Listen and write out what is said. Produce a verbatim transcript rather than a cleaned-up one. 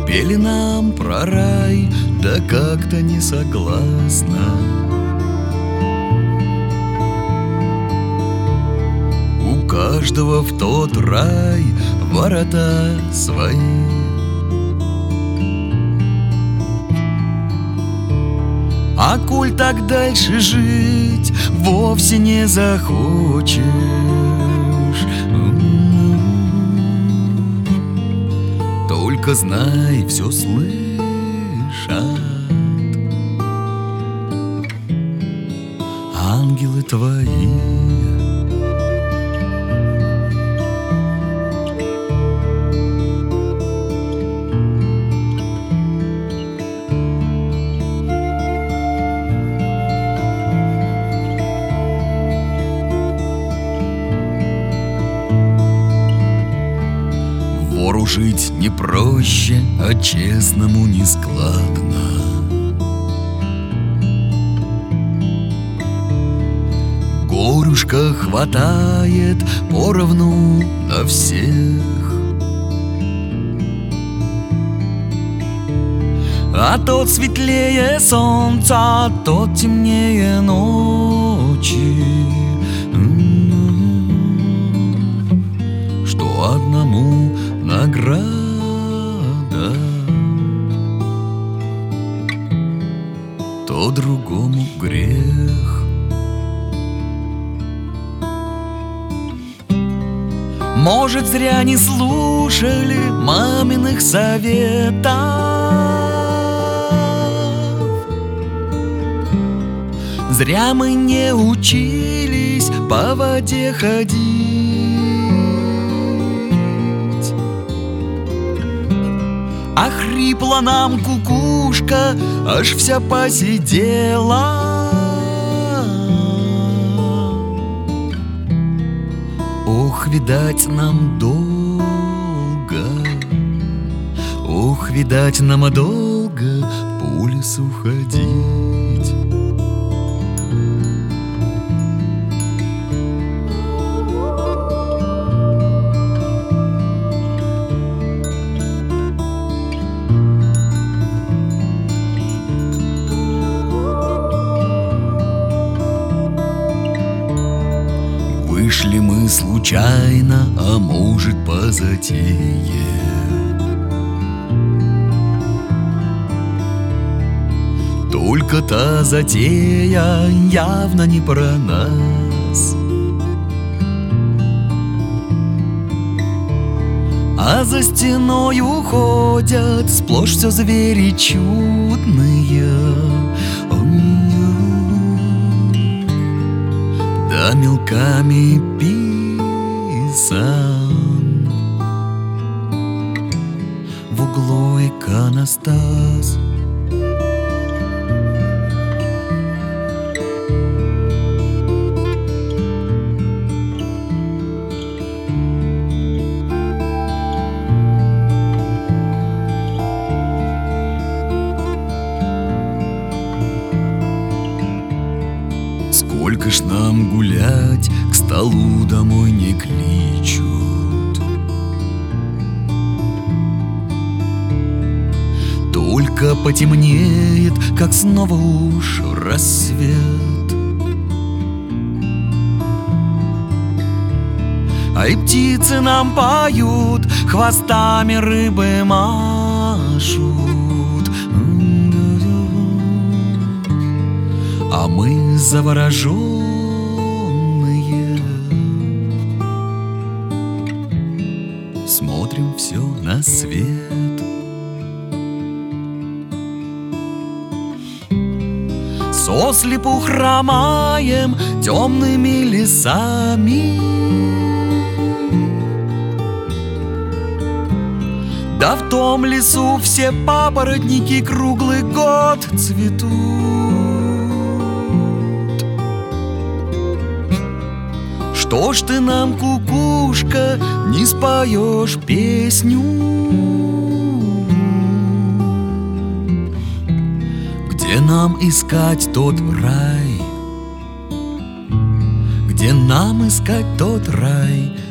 Пели нам про рай, да как-то не согласна. У каждого в тот рай ворота свои. А коль так дальше жить вовсе не захочешь, только знай, все слышат ангелы твои. Вору жить не проще, а честному не складно. Горюшка хватает поровну на всех, а тот светлее солнца, тот темнее ночи. Что одному награда, то другому грех. Может, зря не слушали маминых советов, зря мы не учились по воде ходить, а хрипла нам кукушка, аж вся посидела. Ох, видать, нам долго, ох, видать, нам долго по лесу ходить. Вышли мы случайно, а может, по затее. Только та затея явно не про нас, а за стеной уходят сплошь все звери чудные, да мелками писан в углу иконостас. Сколько ж нам гулять, к столу домой не кличут. Только потемнеет, как снова уж рассвет, а и птицы нам поют, хвостами рыбы машут, а мы завороженные смотрим все на свет. Сослепу хромаем темными лесами, да в том лесу все папоротники круглый год цветут. Что ж ты нам, кукушка, не споешь песню? Где нам искать тот рай? Где нам искать тот рай,